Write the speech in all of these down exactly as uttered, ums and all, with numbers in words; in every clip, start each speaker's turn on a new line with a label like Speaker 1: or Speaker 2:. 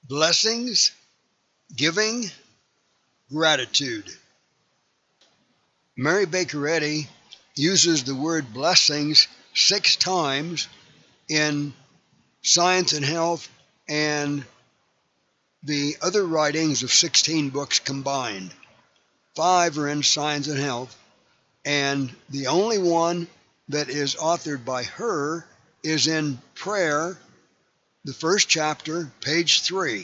Speaker 1: Blessings, giving, gratitude. Mary Baker Eddy uses the word blessings six times in Science and Health and the other writings of sixteen books combined. Five are in Science and Health, and the only one that is authored by her is in Prayer, the first chapter, page three.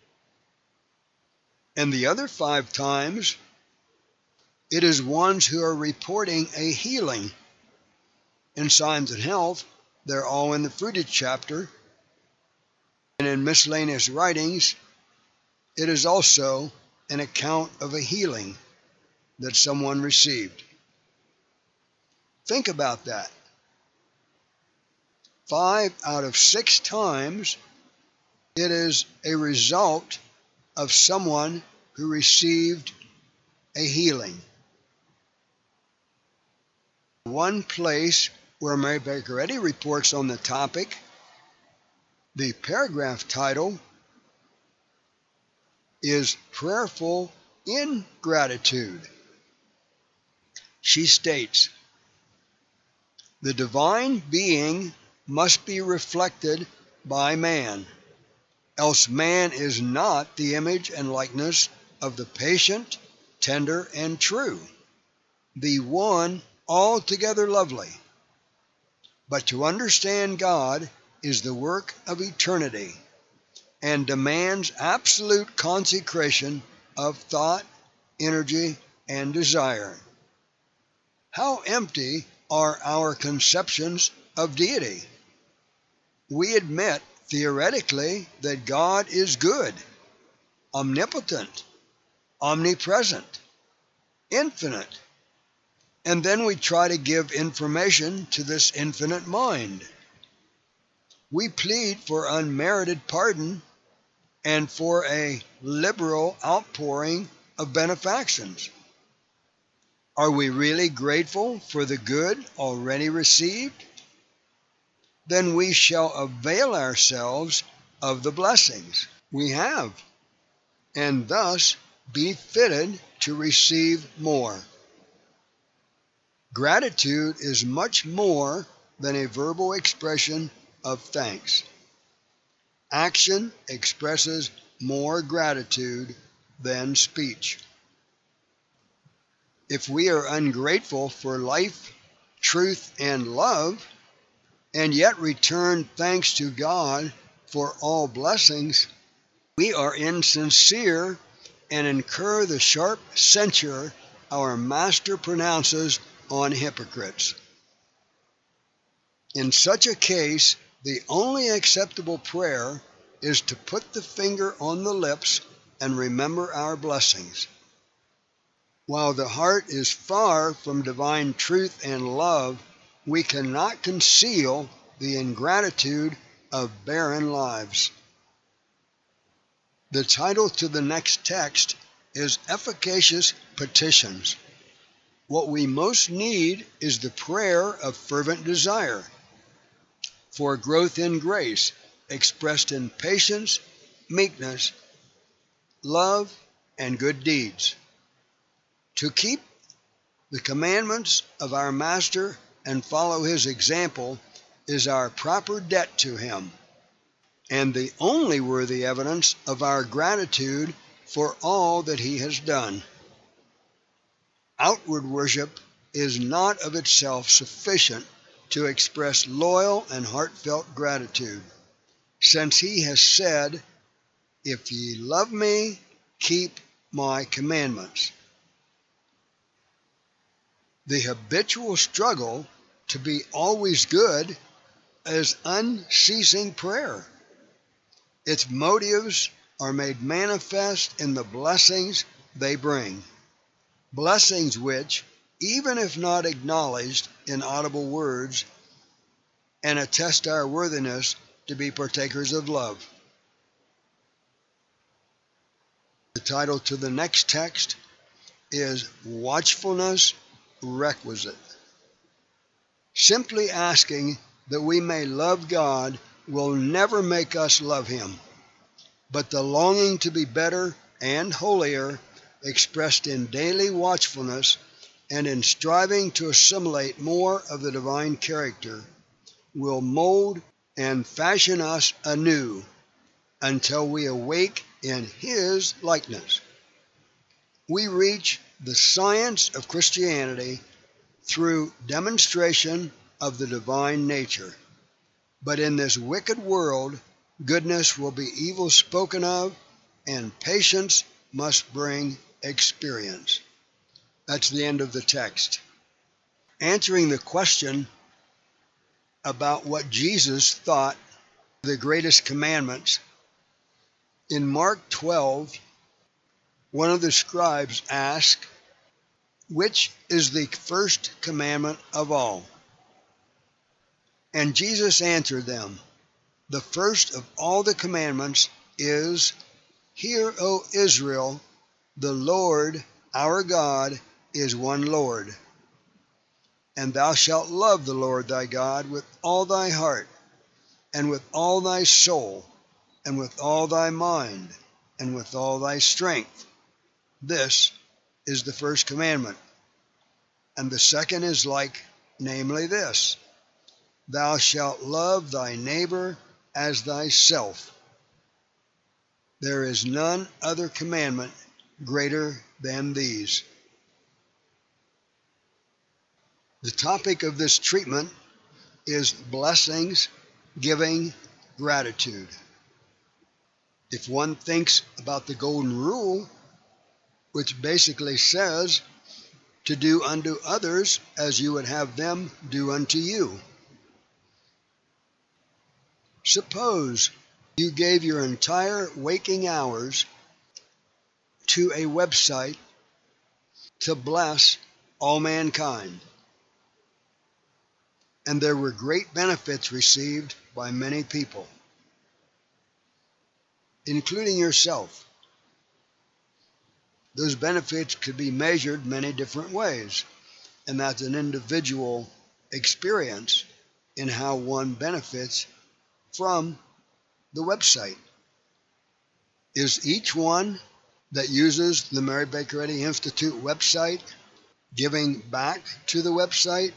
Speaker 1: And the other five times, it is ones who are reporting a healing. In Science and Health, they're all in the fruited chapter. And in miscellaneous writings, it is also an account of a healing that someone received. Think about that. Five out of six times, it is a result of someone who received a healing. One place where Mary Baker Eddy reports on the topic, the paragraph title is Prayerful Ingratitude. She states, "The divine being must be reflected by man, else man is not the image and likeness of the patient, tender, and true, the one altogether lovely. But to understand God is the work of eternity and demands absolute consecration of thought, energy, and desire. How empty are our conceptions of deity? We admit theoretically that God is good, omnipotent, omnipresent, infinite, and then we try to give information to this infinite mind. We plead for unmerited pardon and for a liberal outpouring of benefactions. Are we really grateful for the good already received? Then we shall avail ourselves of the blessings we have, and thus be fitted to receive more. Gratitude is much more than a verbal expression of thanks. Action expresses more gratitude than speech. If we are ungrateful for life, truth, and love, and yet return thanks to God for all blessings, we are insincere and incur the sharp censure our Master pronounces on hypocrites. In such a case, the only acceptable prayer is to put the finger on the lips and remember our blessings. While the heart is far from divine truth and love, we cannot conceal the ingratitude of barren lives. The title to the next text is Efficacious Petitions. What we most need is the prayer of fervent desire for growth in grace expressed in patience, meekness, love, and good deeds. To keep the commandments of our Master and follow his example is our proper debt to him, and the only worthy evidence of our gratitude for all that he has done. Outward worship is not of itself sufficient to express loyal and heartfelt gratitude, since he has said, "If ye love me, keep my commandments." The habitual struggle to be always good is unceasing prayer. Its motives are made manifest in the blessings they bring. Blessings which, even if not acknowledged in audible words, and attest our worthiness to be partakers of love. The title to the next text is Watchfulness Requisite. Simply asking that we may love God will never make us love him. but the longing to be better and holier, expressed in daily watchfulness and in striving to assimilate more of the divine character, will mold and fashion us anew until we awake in His likeness. We reach the science of Christianity through demonstration of the divine nature. But in this wicked world, goodness will be evil spoken of, and patience must bring experience. That's the end of the text. Answering the question about what Jesus thought the greatest commandments, in Mark twelve, one of the scribes asked, "Which is the first commandment of all?" And Jesus answered them, "The first of all the commandments is, Hear, O Israel, the Lord our God is one Lord. And thou shalt love the Lord thy God with all thy heart, and with all thy soul, and with all thy mind, and with all thy strength. This is the first commandment. And the second is like, namely this, Thou shalt love thy neighbor as thyself. There is none other commandment greater than these." The topic of this treatment is blessings, giving, gratitude. If one thinks about the Golden Rule, which basically says to do unto others as you would have them do unto you. Suppose you gave your entire waking hours to a website to bless all mankind, and there were great benefits received by many people, including yourself. Those benefits could be measured many different ways, and that's an individual experience in how one benefits from the website. Is each one that uses the Mary Baker Eddy Institute website giving back to the website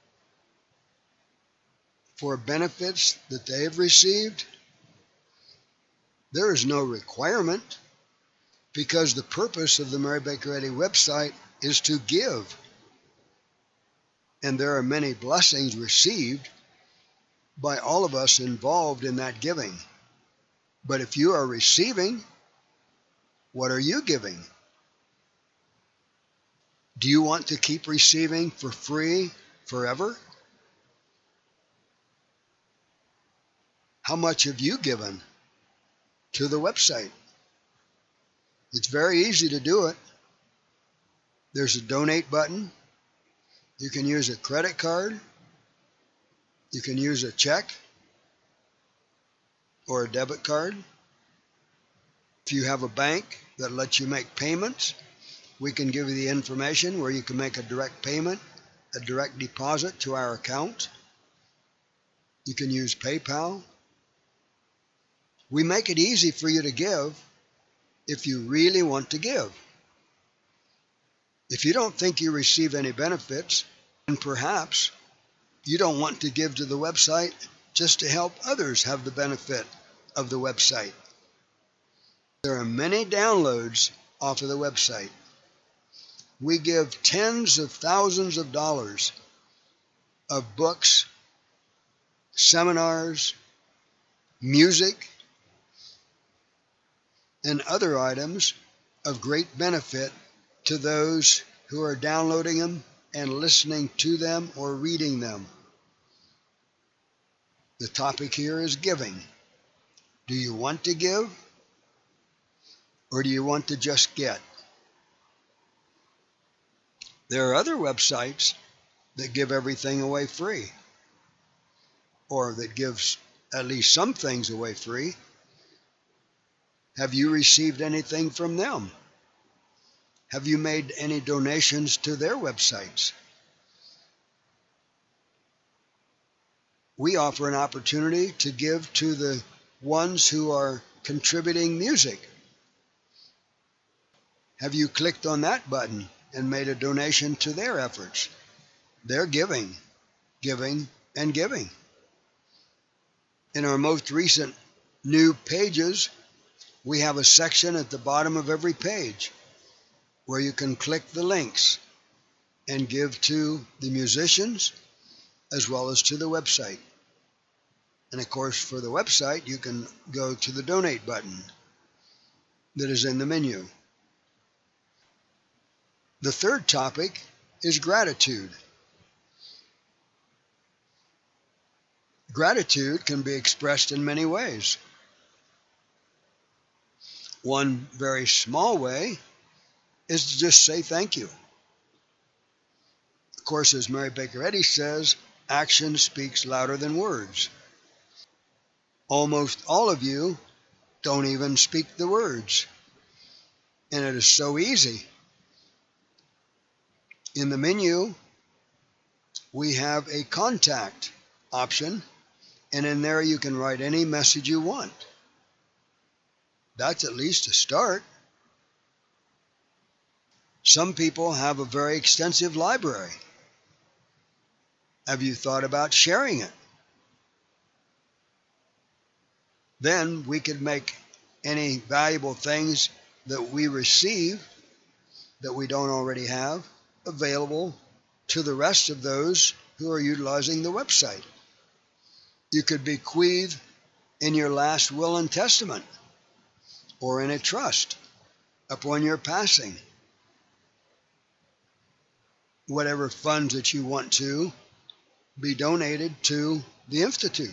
Speaker 1: for benefits that they have received? There is no requirement, because the purpose of the Mary Baker Eddy website is to give. And there are many blessings received by all of us involved in that giving. But if you are receiving, what are you giving? Do you want to keep receiving for free forever? How much have you given to the website? It's very easy to do it. There's a donate button. You can use a credit card. You can use a check or a debit card. If you have a bank that lets you make payments, we can give you the information where you can make a direct payment, a direct deposit to our account. You can use PayPal. We make it easy for you to give if you really want to give. If you don't think you receive any benefits, then perhaps you don't want to give to the website just to help others have the benefit of the website. There are many downloads off of the website. We give tens of thousands of dollars of books, seminars, music, and other items of great benefit to those who are downloading them and listening to them or reading them. The topic here is giving. Do you want to give, or do you want to just get? There are other websites that give everything away free, or that gives at least some things away free. Have you received anything from them? Have you made any donations to their websites? We offer an opportunity to give to the ones who are contributing music? Have you clicked on that button and made a donation to their efforts? They're giving, giving, and giving. In our most recent new pages, we have a section at the bottom of every page where you can click the links and give to the musicians as well as to the website. And of course, for the website, you can go to the donate button that is in the menu. The third topic is gratitude. Gratitude can be expressed in many ways. One very small way is to just say thank you. Of course, as Mary Baker Eddy says, action speaks louder than words. Almost all of you don't even speak the words. And it is so easy. In the menu, we have a contact option, and in there you can write any message you want. That's at least a start. Some people have a very extensive library. Have you thought about sharing it? Then we could make any valuable things that we receive that we don't already have available to the rest of those who are utilizing the website. You could bequeath in your last will and testament or in a trust upon your passing whatever funds that you want to be donated to the Institute.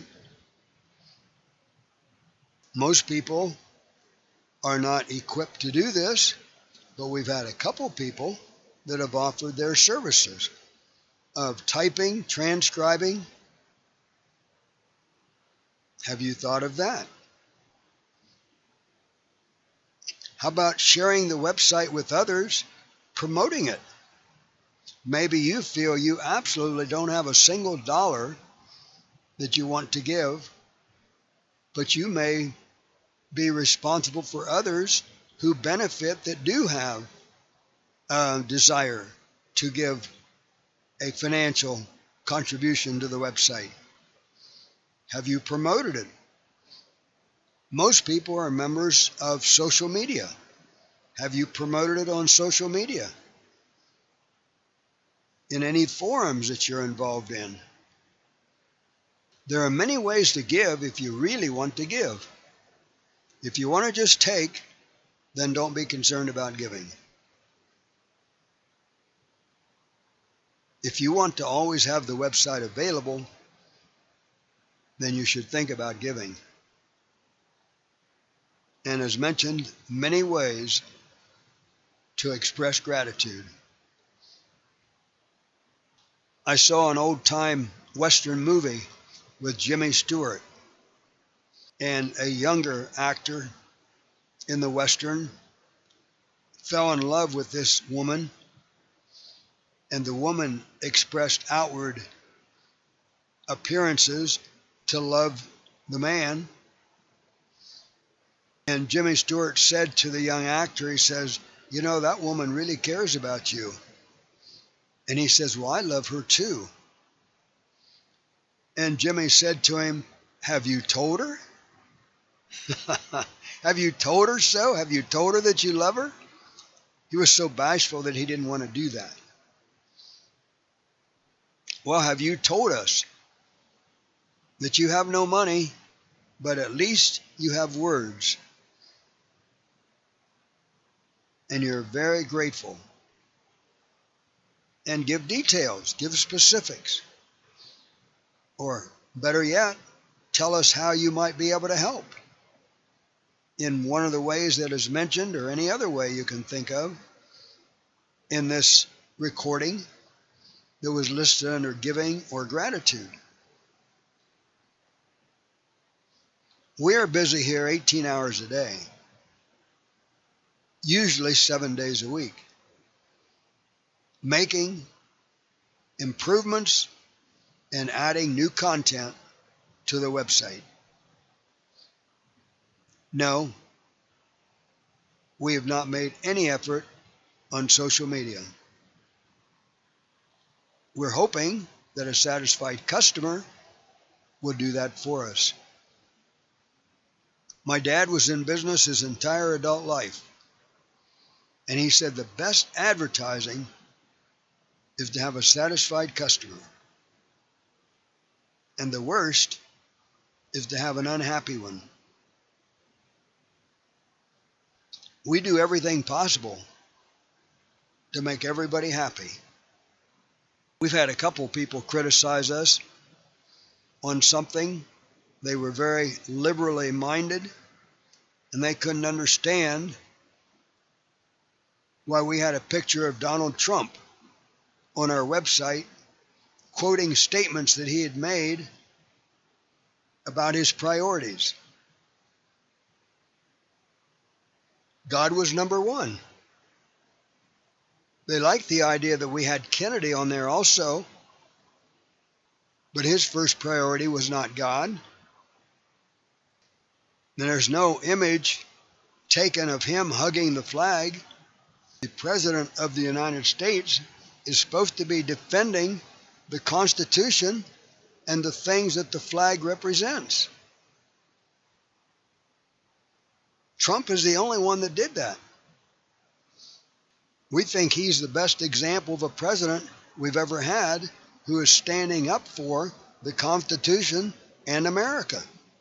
Speaker 1: Most people are not equipped to do this, but we've had a couple people that have offered their services of typing, transcribing. Have you thought of that? How about sharing the website with others, promoting it? Maybe you feel you absolutely don't have a single dollar that you want to give, but you may be responsible for others who benefit that do have a desire to give a financial contribution to the website. Have you promoted it? Most people are members of social media. Have you promoted it on social media? In any forums that you're involved in? There are many ways to give if you really want to give. If you want to just take, then don't be concerned about giving. If you want to always have the website available, then you should think about giving. And as mentioned, many ways to express gratitude. I saw an old-time Western movie with Jimmy Stewart, and a younger actor in the Western fell in love with this woman, and the woman expressed outward appearances to love the man. And Jimmy Stewart said to the young actor, he says, "You know, that woman really cares about you." And he says, "Well, I love her too." And Jimmy said to him, "Have you told her? Have you told her so? Have you told her that you love her?" He was so bashful that he didn't want to do that. Well, have you told us that you have no money, but at least you have words, and you're very grateful? And give details, give specifics. Or better yet, tell us how you might be able to help in one of the ways that is mentioned, or any other way you can think of in this recording that was listed under giving or gratitude. We are busy here eighteen hours a day, usually seven days a week, making improvements and adding new content to the website. No, we have not made any effort on social media. We're hoping that a satisfied customer will do that for us. My dad was in business his entire adult life, and he said the best advertising is to have a satisfied customer, and the worst is to have an unhappy one. We do everything possible to make everybody happy. We've had a couple people criticize us on something. They were very liberally minded, and they couldn't understand why we had a picture of Donald Trump on our website quoting statements that he had made about his priorities. God was number one. They liked the idea that we had Kennedy on there also, but his first priority was not God. And there's no image taken of him hugging the flag. The President of the United States is supposed to be defending the Constitution and the things that the flag represents. Trump is the only one that did that. We think he's the best example of a president we've ever had who is standing up for the Constitution and America.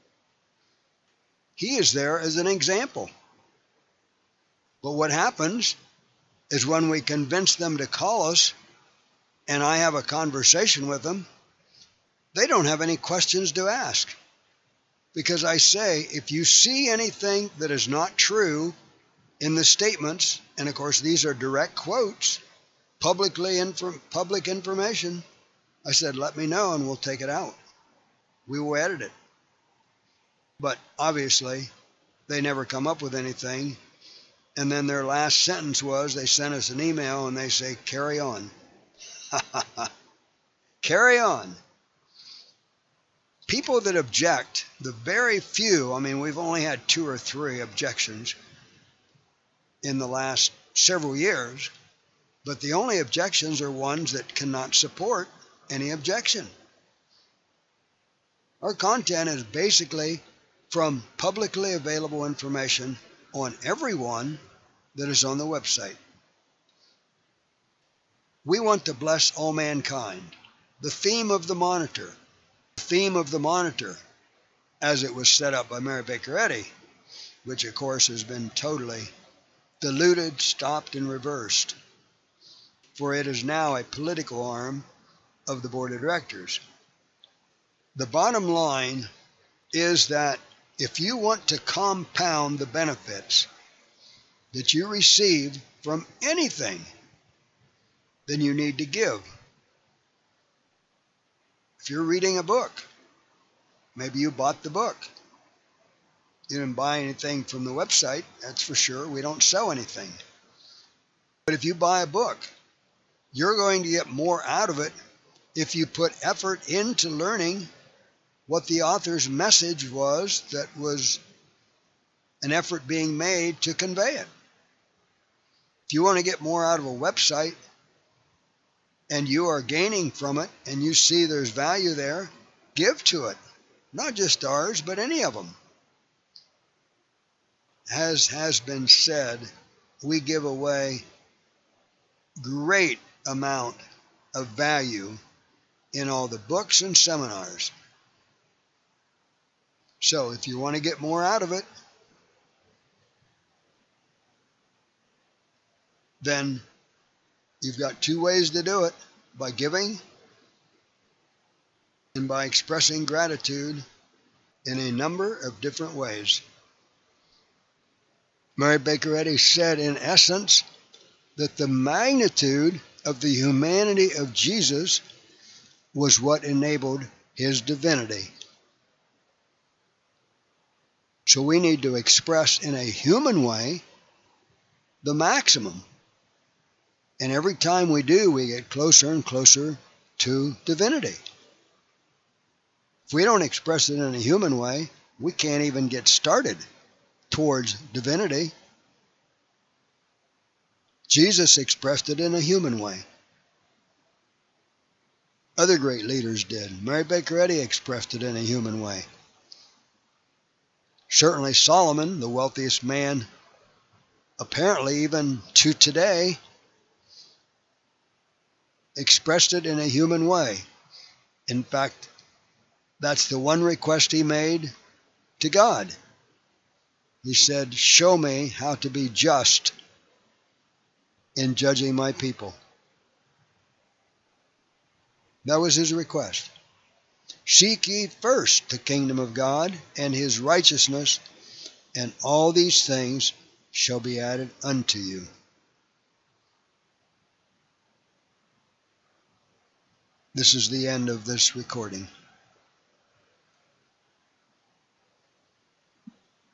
Speaker 1: He is there as an example. But what happens is when we convince them to call us and I have a conversation with them, they don't have any questions to ask. Because I say, if you see anything that is not true in the statements, and of course these are direct quotes, publicly infor- public information, I said, let me know and we'll take it out. We will edit it. But obviously, they never come up with anything. And then their last sentence was, they sent us an email and they say, carry on. Carry on. People that object, the very few, I mean, we've only had two or three objections in the last several years, but the only objections are ones that cannot support any objection. Our content is basically from publicly available information on everyone that is on the website. We want to bless all mankind. The theme of the monitor, the theme of the monitor, as it was set up by Mary Baker Eddy, which of course has been totally diluted, stopped, and reversed, for it is now a political arm of the board of directors. The bottom line is that if you want to compound the benefits that you receive from anything, then you need to give. If you're reading a book, maybe you bought the book. You didn't buy anything from the website, that's for sure. We don't sell anything. But if you buy a book, you're going to get more out of it if you put effort into learning what the author's message was that was an effort being made to convey it. If you want to get more out of a website and you are gaining from it and you see there's value there, give to it. Not just ours, but any of them. As has been said, we give away great amount of value in all the books and seminars. So if you want to get more out of it, then you've got two ways to do it: by giving and by expressing gratitude in a number of different ways. Mary Baker Eddy said, in essence, that the magnitude of the humanity of Jesus was what enabled his divinity. So we need to express in a human way the maximum. And every time we do, we get closer and closer to divinity. If we don't express it in a human way, we can't even get started towards divinity. Jesus expressed it in a human way. Other great leaders did. Mary Baker Eddy expressed it in a human way. Certainly Solomon, the wealthiest man, apparently even to today, expressed it in a human way. In fact, that's the one request he made to God. He said, "Show me how to be just in judging my people." That was his request. "Seek ye first the kingdom of God and his righteousness, and all these things shall be added unto you." This is the end of this recording.